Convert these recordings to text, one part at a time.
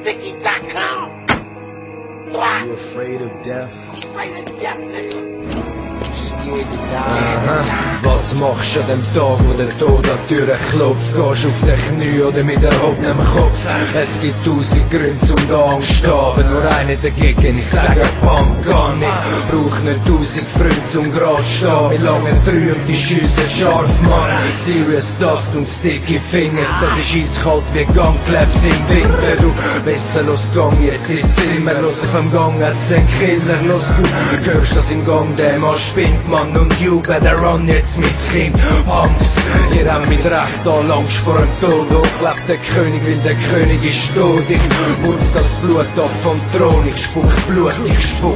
sticky.com. You afraid of death? Afraid of death, nigga. Scared to die? Was machst du an dem Tag, wo der Tod an die Türe klopft? Gehst auf den Knie oder mit der Hand am Kopf? Es gibt 1000 Gründe zum da Angst haben, nur einer dagegen. Ich sage Bam, gar nicht. Brauch nicht 1000 Freunde zum Grad stehen. Wie lange trübt die Schüsse scharf, Mann? Serious Dust und sticky Fingers. Das ist eiskalt wie Gangklebs im Winter. Du besser los Gang, jetzt ist Zimmer. Los auf dem Gang, hat's ein Killer. Los, du hörst das im Gang, der Mann spinnt, Mann. Und you better run jetzt, mein Kind. Angst, ihr habt mit Recht all Angst vor dem Tod. Hochlebt der König, weil der König ist tot. Ich putz das Blut ab vom Thron. Ich spuck Blut, ich spuck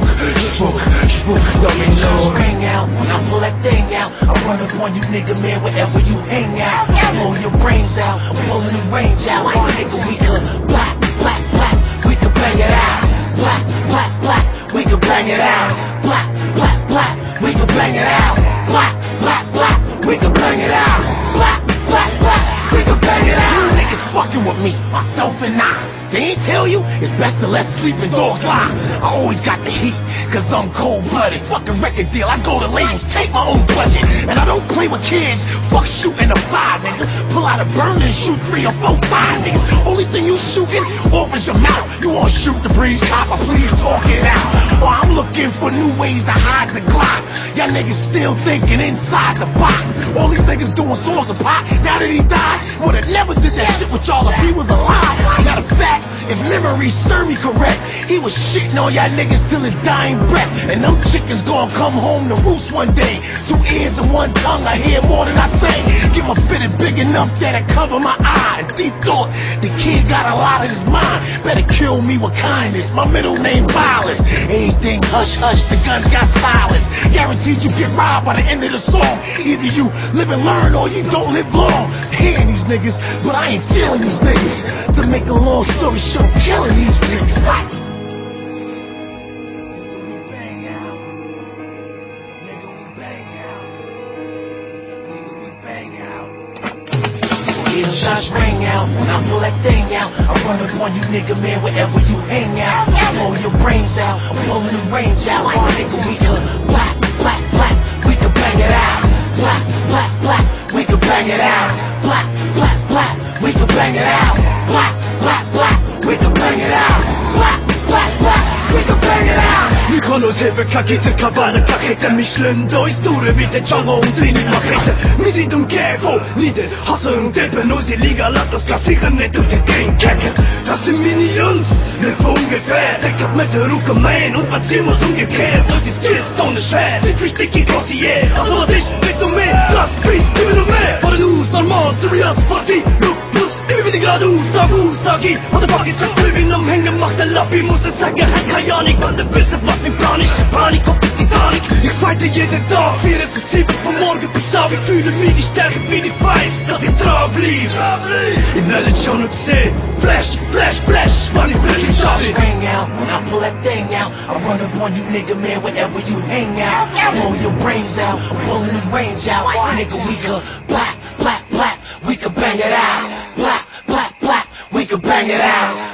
Domino. Ring out when I pull that thing out. I run up on you, nigga, man, wherever you hang out. Blow your brains out, I'm pulling the range out. Nigga, we could black, we could bang it out. Black, we could bang it out. Black, we could bang it out. Black, we could bang it out. Black, we could bang it out. You niggas fucking with me, myself and I. They ain't tell you, it's best to let sleeping dogs lie. I always got the heat, cause I'm cold-blooded. Fucking record deal, I go to labels, take my own budget. And I don't play with kids, fuck shooting a 5, nigga. Pull out a burner and shoot 3 or 4, 5, niggas. Only thing you shooting off is your mouth. You wanna shoot the breeze, copper, please talk it out. Or I'm looking for new ways to hide the Glock. Y'all niggas still thinking inside the box. All these niggas doing songs of pop, now that he died, would've never did that shit with y'all if he was alive. Matter of fact, if memory serve me correct, he was shitting on y'all niggas till his dying breath. And them chickens gonna come home to roost one day. 2 ears and 1 tongue, I hear more than I say. Get my fitted big enough that it cover my eye. And deep thought, the kid got a lot of his mind. Better kill me with kindness, my middle name violence. Anything hush hush, the guns got silence. Guaranteed you get robbed by the end of the song. Either you live and learn or you don't live long. Hearing these niggas, but I ain't feeling these niggas. To make a long story short, I'm killing these niggas. Shots ring out when I pull that thing out. I run up on you, nigga, man, wherever you hang out. Blow your brains out, I'm pulling the range out. Nigga, we could black, we could bang it out. Black, we could bang it out. Black, we could bang it out. Black, we could bang it out. Black, we could bang it out. にこの手ぶかけてカバーかけてミシュレンドイストール見てチャンオンズに負けてWir sind umgeben, nieder, hassen Deppen, unsere Liga, lass das Klassiker nicht durch den Gang kacken. Das sind Minions, nicht von ungefähr. Der Cup mit der Ruke Main und mein Ziel muss umgekehrt. Das ist Skills, ohne schwer, nicht wie sticky Glossier. Also was ich, mit du mehr, das Beats, gib mir noch mehr. Vor den Us, normal, serious, Party, look, plus, immer wieder geradeaus, Tag aus, Tag ein. Und der Pack ist das Blühen am Hängen, macht der Lappi, muss es sagen, hat keine Ahnung, weil der Wisse was im Plan ist. Panik auf die Titanic, ich fighte jeden Tag, 24/7 von morgen bis Abend, fühle mich nicht stärker wie die weiß, dass ich dran blieb. Ich werde schon und sehen, Flash, Mann, ich will nicht schaffen. Ring out when I pull that thing out. I run up on you, nigga, man, wherever you hang out. Blow your brains out, I'm pulling the range out. Nigga, we could black, we could bang it out. Black, we could bang it out.